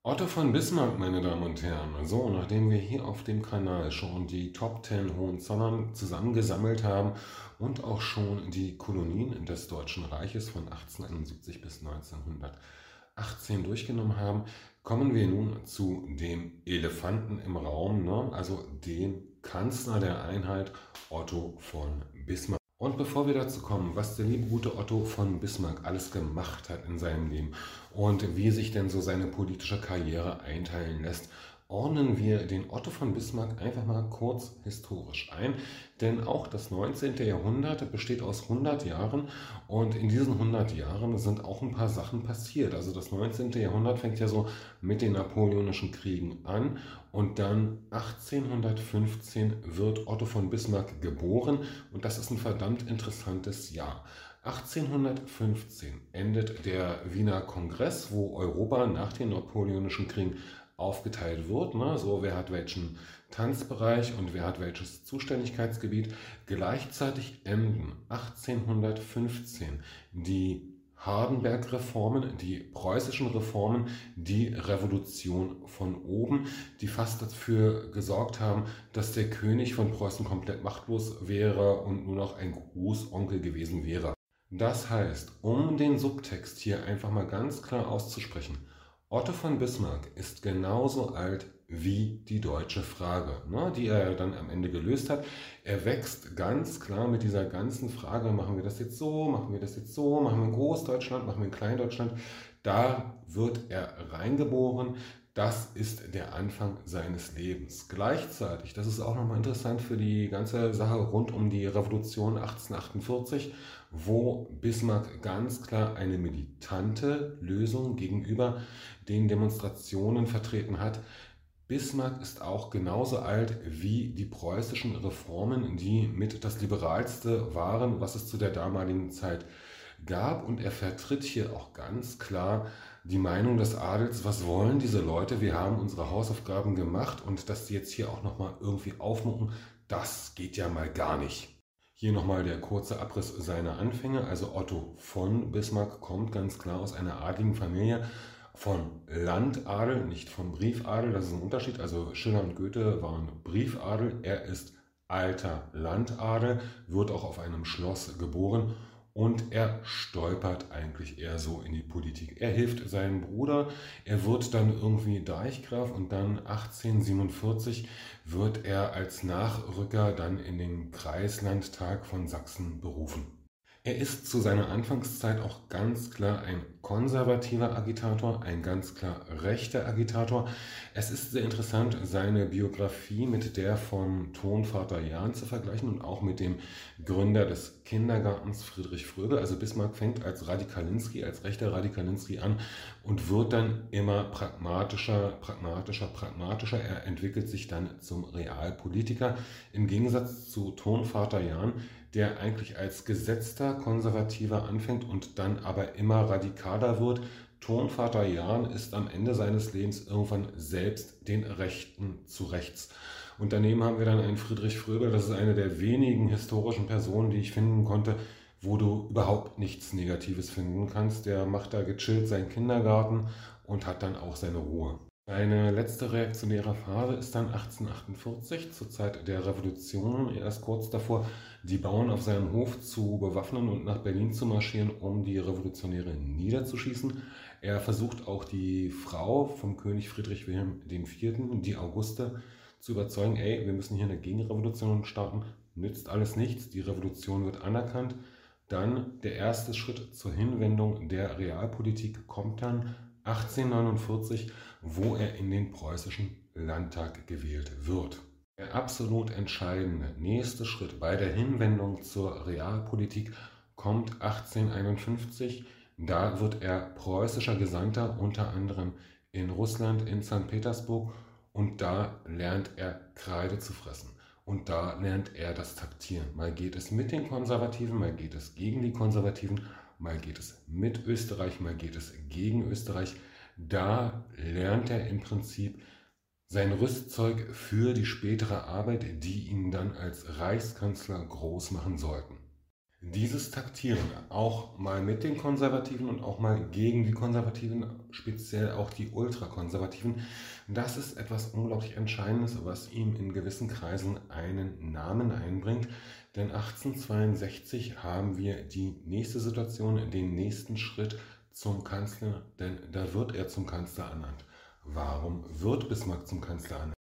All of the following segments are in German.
Otto von Bismarck, meine Damen und Herren. So, nachdem wir hier auf dem Kanal schon die Top 10 Hohenzollern zusammengesammelt haben und auch schon die Kolonien des Deutschen Reiches von 1871 bis 1918 durchgenommen haben, kommen wir nun zu dem Elefanten im Raum, ne? Also dem Kanzler der Einheit, Otto von Bismarck. Und bevor wir dazu kommen, was der liebe gute Otto von Bismarck alles gemacht hat in seinem Leben und wie sich denn so seine politische Karriere einteilen lässt, ordnen wir den Otto von Bismarck einfach mal kurz historisch ein. Denn auch das 19. Jahrhundert besteht aus 100 Jahren und in diesen 100 Jahren sind auch ein paar Sachen passiert. Also das 19. Jahrhundert fängt ja so mit den Napoleonischen Kriegen an und dann 1815 wird Otto von Bismarck geboren und das ist ein verdammt interessantes Jahr. 1815 endet der Wiener Kongress, wo Europa nach den Napoleonischen Kriegen aufgeteilt wird. Ne? So, wer hat welchen Tanzbereich und wer hat welches Zuständigkeitsgebiet. Gleichzeitig enden 1815 die Hardenberg-Reformen, die preußischen Reformen, die Revolution von oben, die fast dafür gesorgt haben, dass der König von Preußen komplett machtlos wäre und nur noch ein Großonkel gewesen wäre. Das heißt, um den Subtext hier einfach mal ganz klar auszusprechen, Otto von Bismarck ist genauso alt wie die deutsche Frage, ne, die er dann am Ende gelöst hat. Er wächst ganz klar mit dieser ganzen Frage, machen wir das jetzt so, machen wir das jetzt so, machen wir in Großdeutschland, machen wir in Kleindeutschland. Da wird er reingeboren. Das ist der Anfang seines Lebens. Gleichzeitig, das ist auch nochmal interessant für die ganze Sache rund um die Revolution 1848, wo Bismarck ganz klar eine militante Lösung gegenüber den Demonstrationen vertreten hat. Bismarck ist auch genauso alt wie die preußischen Reformen, die mit das liberalste waren, was es zu der damaligen Zeit gab. Und er vertritt hier auch ganz klar die Meinung des Adels, was wollen diese Leute, wir haben unsere Hausaufgaben gemacht und dass die jetzt hier auch nochmal irgendwie aufmucken, das geht ja mal gar nicht. Hier nochmal der kurze Abriss seiner Anfänge. Also Otto von Bismarck kommt ganz klar aus einer adligen Familie von Landadel, nicht vom Briefadel. Das ist ein Unterschied. Also Schiller und Goethe waren Briefadel. Er ist alter Landadel, wird auch auf einem Schloss geboren und er stolpert eigentlich eher so in die Politik. Er hilft seinem Bruder, er wird dann irgendwie Deichgraf und dann 1847 wird er als Nachrücker dann in den Kreislandtag von Sachsen berufen. Er ist zu seiner Anfangszeit auch ganz klar ein konservativer Agitator, ein ganz klar rechter Agitator. Es ist sehr interessant, seine Biografie mit der von Tonvater Jahn zu vergleichen und auch mit dem Gründer des Kindergartens Friedrich Fröbel. Also Bismarck fängt als Radikalinski, als rechter Radikalinski an und wird dann immer pragmatischer. Er entwickelt sich dann zum Realpolitiker. Im Gegensatz zu Tonvater Jahn, der eigentlich als gesetzter Konservativer anfängt und dann aber immer radikaler wird. Tonvater Jahn ist am Ende seines Lebens irgendwann selbst den Rechten zu rechts. Und daneben haben wir dann einen Friedrich Fröbel, das ist eine der wenigen historischen Personen, die ich finden konnte, wo du überhaupt nichts Negatives finden kannst. Der macht da gechillt seinen Kindergarten und hat dann auch seine Ruhe. Seine letzte reaktionäre Phase ist dann 1848, zur Zeit der Revolution. Er ist kurz davor, die Bauern auf seinem Hof zu bewaffnen und nach Berlin zu marschieren, um die Revolutionäre niederzuschießen. Er versucht auch die Frau vom König Friedrich Wilhelm IV., die Auguste, zu überzeugen, ey, wir müssen hier eine Gegenrevolution starten. Nützt alles nichts, die Revolution wird anerkannt. Dann der erste Schritt zur Hinwendung der Realpolitik kommt dann 1849, wo er in den preußischen Landtag gewählt wird. Der absolut entscheidende nächste Schritt bei der Hinwendung zur Realpolitik kommt 1851. Da wird er preußischer Gesandter, unter anderem in Russland, in St. Petersburg, und da lernt er Kreide zu fressen. Und da lernt er das Taktieren. Mal geht es mit den Konservativen, mal geht es gegen die Konservativen, mal geht es mit Österreich, mal geht es gegen Österreich. Da lernt er im Prinzip sein Rüstzeug für die spätere Arbeit, die ihn dann als Reichskanzler groß machen sollten. Dieses Taktieren, auch mal mit den Konservativen und auch mal gegen die Konservativen, speziell auch die Ultrakonservativen, das ist etwas unglaublich Entscheidendes, was ihm in gewissen Kreisen einen Namen einbringt. Denn 1862 haben wir die nächste Situation, den nächsten Schritt zum Kanzler, denn da wird er zum Kanzler ernannt. Warum wird Bismarck zum Kanzler ernannt?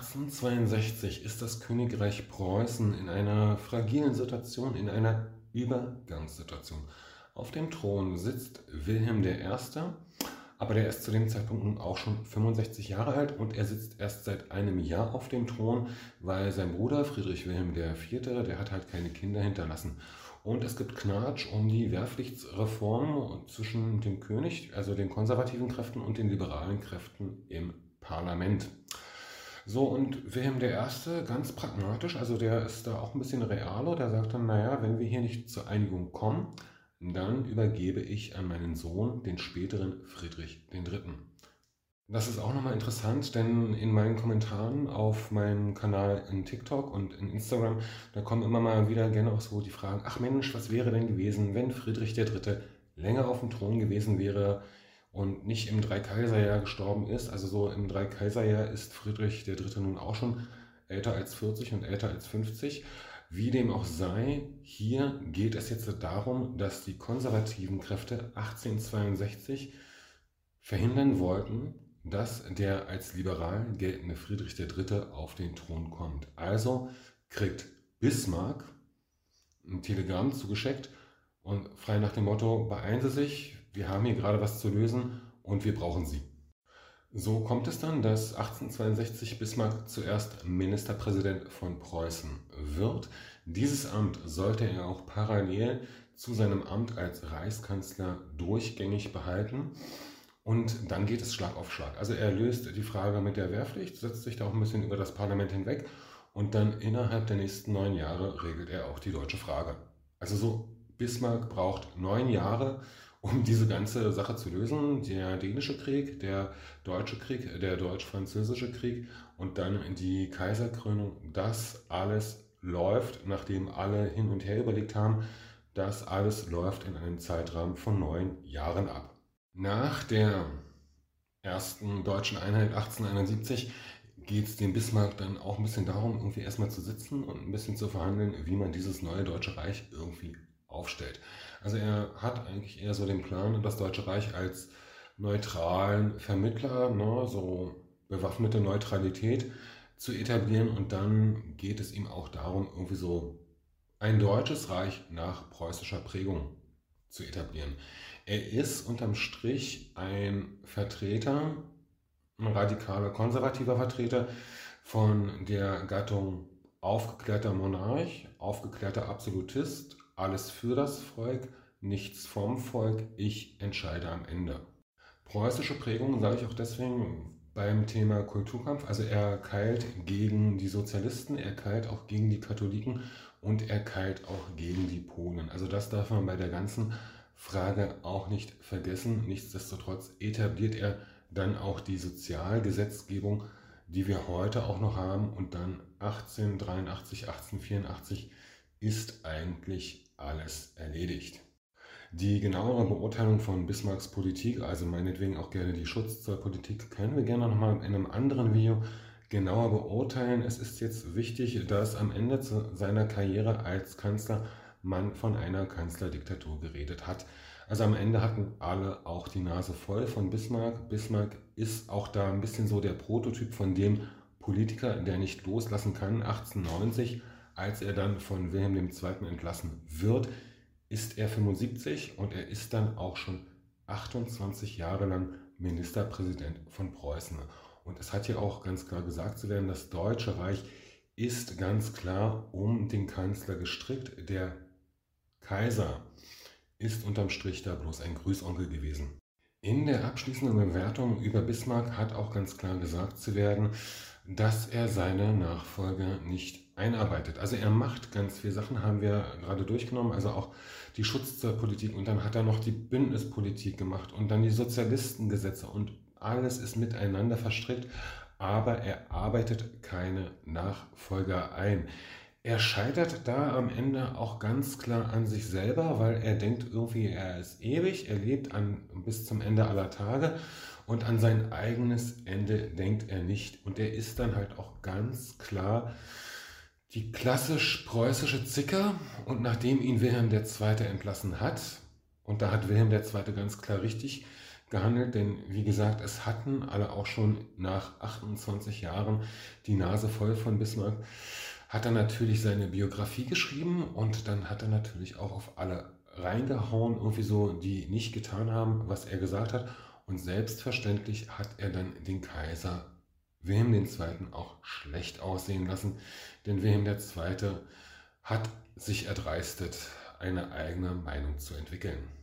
1862 ist das Königreich Preußen in einer fragilen Situation, in einer Übergangssituation. Auf dem Thron sitzt Wilhelm I., aber der ist zu dem Zeitpunkt nun auch schon 65 Jahre alt und er sitzt erst seit einem Jahr auf dem Thron, weil sein Bruder Friedrich Wilhelm IV., der hat halt keine Kinder hinterlassen. Und es gibt Knatsch um die Wehrpflichtsreform zwischen dem König, also den konservativen Kräften und den liberalen Kräften im Parlament. So, und Wilhelm I., ganz pragmatisch, also der ist da auch ein bisschen realer, der sagt dann, naja, wenn wir hier nicht zur Einigung kommen, dann übergebe ich an meinen Sohn, den späteren Friedrich III. Das ist auch nochmal interessant, denn in meinen Kommentaren auf meinem Kanal in TikTok und in Instagram, da kommen immer mal wieder gerne auch so die Fragen, ach Mensch, was wäre denn gewesen, wenn Friedrich III. Länger auf dem Thron gewesen wäre und nicht im Dreikaiserjahr gestorben ist. Also so im Dreikaiserjahr ist Friedrich III. Nun auch schon älter als 40 und älter als 50. Wie dem auch sei, hier geht es jetzt darum, dass die konservativen Kräfte 1862 verhindern wollten, dass der als liberal geltende Friedrich III. Auf den Thron kommt. Also kriegt Bismarck ein Telegramm zugeschickt und frei nach dem Motto, beeilen Sie sich, wir haben hier gerade was zu lösen und wir brauchen Sie. So kommt es dann, dass 1862 Bismarck zuerst Ministerpräsident von Preußen wird. Dieses Amt sollte er auch parallel zu seinem Amt als Reichskanzler durchgängig behalten. Und dann geht es Schlag auf Schlag. Also er löst die Frage mit der Wehrpflicht, setzt sich da auch ein bisschen über das Parlament hinweg und dann innerhalb der nächsten 9 Jahre regelt er auch die deutsche Frage. Also so, Bismarck braucht 9 Jahre, um diese ganze Sache zu lösen. Der dänische Krieg, der deutsche Krieg, der deutsch-französische Krieg und dann die Kaiserkrönung, das alles läuft, nachdem alle hin und her überlegt haben, das alles läuft in einem Zeitrahmen von 9 Jahren ab. Nach der ersten deutschen Einheit 1871 geht es dem Bismarck dann auch ein bisschen darum, irgendwie erstmal zu sitzen und ein bisschen zu verhandeln, wie man dieses neue Deutsche Reich irgendwie aufstellt. Also er hat eigentlich eher so den Plan, das Deutsche Reich als neutralen Vermittler, ne, so bewaffnete Neutralität zu etablieren und dann geht es ihm auch darum, irgendwie so ein deutsches Reich nach preußischer Prägung zu etablieren. Er ist unterm Strich ein Vertreter, ein radikaler konservativer Vertreter von der Gattung aufgeklärter Monarch, aufgeklärter Absolutist, alles für das Volk, nichts vom Volk, ich entscheide am Ende. Preußische Prägung sage ich auch deswegen beim Thema Kulturkampf, also er keilt gegen die Sozialisten, er keilt auch gegen die Katholiken und er keilt auch gegen die Polen. Also das darf man bei der ganzen Frage auch nicht vergessen. Nichtsdestotrotz etabliert er dann auch die Sozialgesetzgebung, die wir heute auch noch haben. Und dann 1883, 1884 ist eigentlich alles erledigt. Die genauere Beurteilung von Bismarcks Politik, also meinetwegen auch gerne die Schutzzollpolitik, können wir gerne nochmal in einem anderen Video genauer beurteilen. Es ist jetzt wichtig, dass am Ende seiner Karriere als Kanzler man von einer Kanzlerdiktatur geredet hat. Also am Ende hatten alle auch die Nase voll von Bismarck. Bismarck ist auch da ein bisschen so der Prototyp von dem Politiker, der nicht loslassen kann. 1890, als er dann von Wilhelm II. Entlassen wird, ist er 75 und er ist dann auch schon 28 Jahre lang Ministerpräsident von Preußen. Und es hat hier auch ganz klar gesagt zu werden, das Deutsche Reich ist ganz klar um den Kanzler gestrickt. Der Kaiser ist unterm Strich da bloß ein Grüßonkel gewesen. In der abschließenden Bewertung über Bismarck hat auch ganz klar gesagt zu werden, dass er seine Nachfolger nicht einarbeitet. Also er macht ganz viele Sachen, haben wir gerade durchgenommen, also auch die Schutzpolitik und dann hat er noch die Bündnispolitik gemacht und dann die Sozialistengesetze und alles ist miteinander verstrickt, aber er arbeitet keine Nachfolger ein. Er scheitert da am Ende auch ganz klar an sich selber, weil er denkt irgendwie, er ist ewig, er lebt bis zum Ende aller Tage und an sein eigenes Ende denkt er nicht. Und er ist dann halt auch ganz klar die klassisch preußische Zicke. Und nachdem ihn Wilhelm II. Entlassen hat, und da hat Wilhelm II. Ganz klar richtig gehandelt, denn wie gesagt, es hatten alle auch schon nach 28 Jahren die Nase voll von Bismarck, hat er natürlich seine Biografie geschrieben und dann hat er natürlich auch auf alle reingehauen, irgendwie so, die nicht getan haben, was er gesagt hat. Und selbstverständlich hat er dann den Kaiser Wilhelm II. Auch schlecht aussehen lassen, denn Wilhelm II. hat sich erdreistet, eine eigene Meinung zu entwickeln.